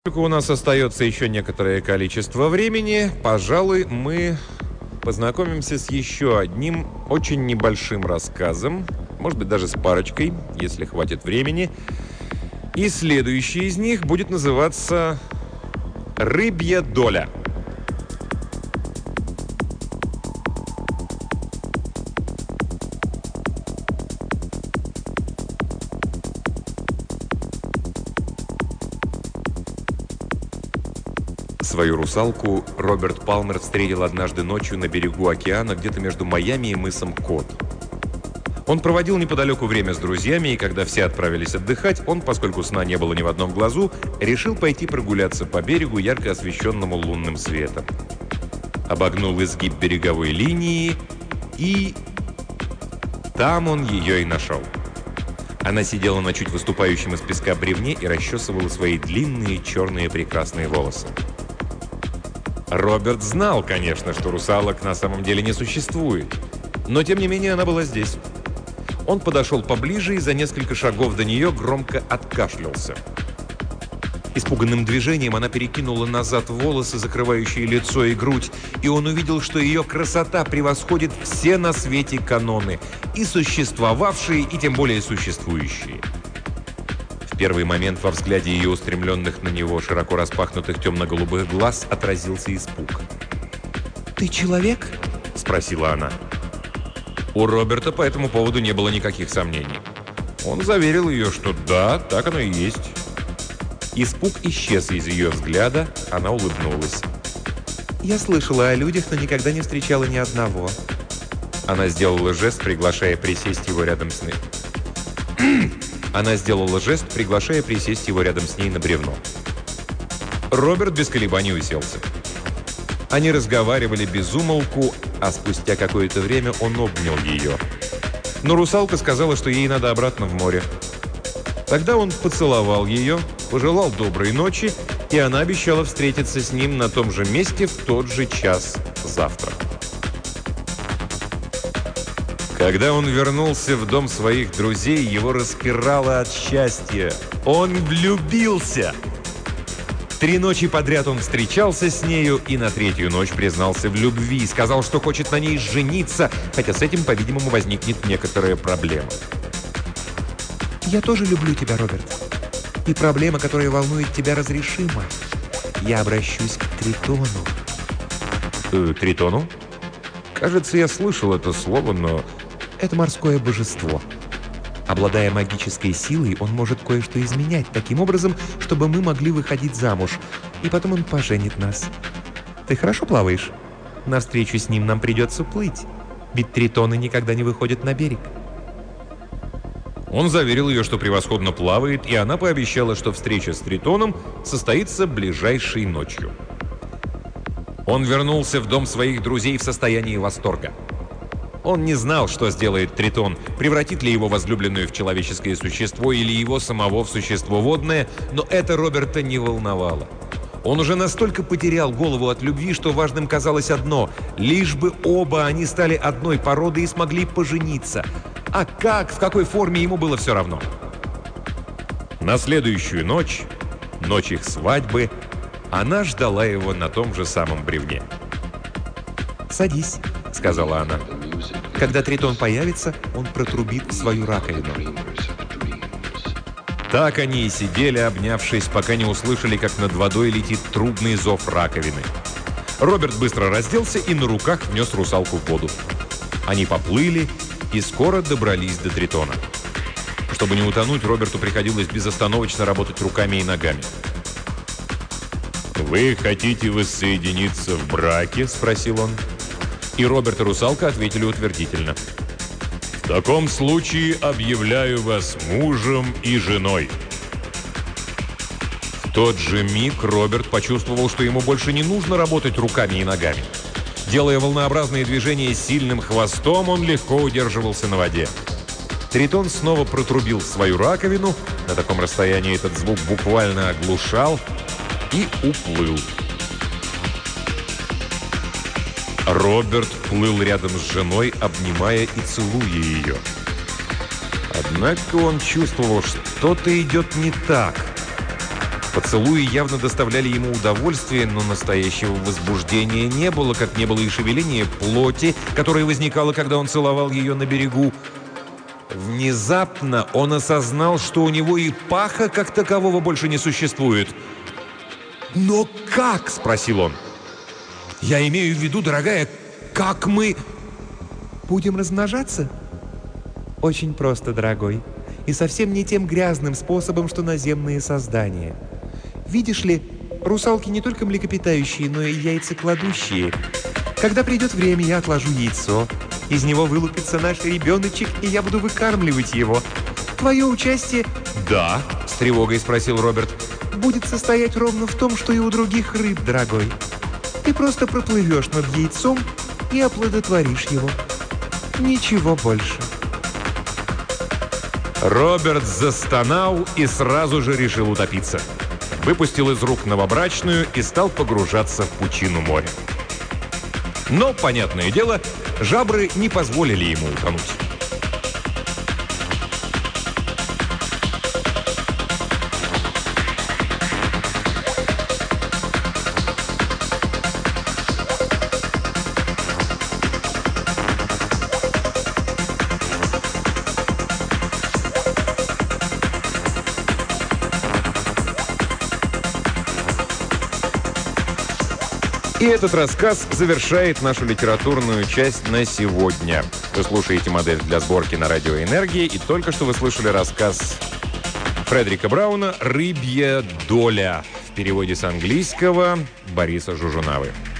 Поскольку у нас остается еще некоторое количество времени, пожалуй, мы познакомимся с еще одним очень небольшим рассказом, может быть, даже с парочкой, если хватит времени. И следующий из них будет называться «Рыбья доля». Свою русалку Роберт Палмер встретил однажды ночью на берегу океана, где-то между Майами и мысом Кот. Он проводил неподалеку время с друзьями, и когда все отправились отдыхать, он, поскольку сна не было ни в одном глазу, решил пойти прогуляться по берегу, ярко освещенному лунным светом. Обогнул изгиб береговой линии, и там он ее и нашел. Она сидела на чуть выступающем из песка бревне и расчесывала свои длинные черные прекрасные волосы. Роберт знал, конечно, что русалок на самом деле не существует, но тем не менее она была здесь. Он подошел поближе и за несколько шагов до нее громко откашлялся. Испуганным движением она перекинула назад волосы, закрывающие лицо и грудь, и он увидел, что ее красота превосходит все на свете каноны, и существовавшие, и тем более существующие. В первый момент во взгляде ее устремленных на него широко распахнутых темно-голубых глаз отразился испуг. «Ты человек?» – спросила она. У Роберта по этому поводу не было никаких сомнений. Он заверил ее, что да, так оно и есть. Испуг исчез из ее взгляда, она улыбнулась. «Я слышала о людях, но никогда не встречала ни одного». Она сделала жест, приглашая присесть его рядом с ней. Она сделала жест, приглашая присесть его рядом с ней на бревно. Роберт без колебаний уселся. Они разговаривали без умолку, а спустя какое-то время он обнял ее. Но русалка сказала, что ей надо обратно в море. Тогда он поцеловал ее, пожелал доброй ночи, и она обещала встретиться с ним на том же месте в тот же час завтра. Когда он вернулся в дом своих друзей, его распирало от счастья. Он влюбился! 3 ночи подряд он встречался с нею и на 3-ю ночь признался в любви, сказал, что хочет на ней жениться, хотя с этим, по-видимому, возникнет некоторая проблема. «Я тоже люблю тебя, Роберт. И проблема, которая волнует тебя, разрешима. Я обращусь к Тритону». Тритону? Кажется, я слышал это слово, но... Это морское божество. Обладая магической силой, он может кое-что изменять таким образом, чтобы мы могли выходить замуж. И потом он поженит нас. Ты хорошо плаваешь? Навстречу с ним нам придется плыть. Ведь тритоны никогда не выходят на берег. Он заверил ее, что превосходно плавает, и она пообещала, что встреча с Тритоном состоится ближайшей ночью. Он вернулся в дом своих друзей в состоянии восторга. Он не знал, что сделает Тритон, превратит ли его возлюбленную в человеческое существо или его самого в существо водное, но это Роберта не волновало. Он уже настолько потерял голову от любви, что важным казалось одно – лишь бы оба они стали одной породы и смогли пожениться. А как, в какой форме, ему было все равно. На следующую ночь, ночь их свадьбы, она ждала его на том же самом бревне. «Садись», — сказала она. «Когда Тритон появится, он протрубит в свою раковину». Так они и сидели, обнявшись, пока не услышали, как над водой летит трубный зов раковины. Роберт быстро разделся и на руках внес русалку в воду. Они поплыли и скоро добрались до Тритона. Чтобы не утонуть, Роберту приходилось безостановочно работать руками и ногами. «Вы хотите воссоединиться в браке?» – спросил он. И Роберт и русалка ответили утвердительно. «В таком случае объявляю вас мужем и женой». В тот же миг Роберт почувствовал, что ему больше не нужно работать руками и ногами. Делая волнообразные движения сильным хвостом, он легко удерживался на воде. Тритон снова протрубил в свою раковину. На таком расстоянии этот звук буквально оглушал и уплыл. Роберт плыл рядом с женой, обнимая и целуя ее. Однако он чувствовал, что что-то идет не так. Поцелуи явно доставляли ему удовольствие, но настоящего возбуждения не было, как не было и шевеления плоти, которое возникало, когда он целовал ее на берегу. Внезапно он осознал, что у него и паха как такового больше не существует. «Но как?» – спросил он. «Я имею в виду, дорогая, как мы...» «Будем размножаться?» «Очень просто, дорогой. И совсем не тем грязным способом, что наземные создания. Видишь ли, русалки не только млекопитающие, но и яйцекладущие. Когда придет время, я отложу яйцо. Из него вылупится наш ребеночек, и я буду выкармливать его. Твое участие...» «Да?» – с тревогой спросил Роберт. «Будет состоять ровно в том, что и у других рыб, дорогой. Ты просто проплывешь над яйцом и оплодотворишь его. Ничего больше». Роберт застонал и сразу же решил утопиться. Выпустил из рук новобрачную и стал погружаться в пучину моря. Но, понятное дело, жабры не позволили ему утонуть. И этот рассказ завершает нашу литературную часть на сегодня. Вы слушаете «Модель для сборки» на радио «Энергия», и только что вы слышали рассказ Фредерика Брауна «Рыбья доля» в переводе с английского Бориса Жужунавы.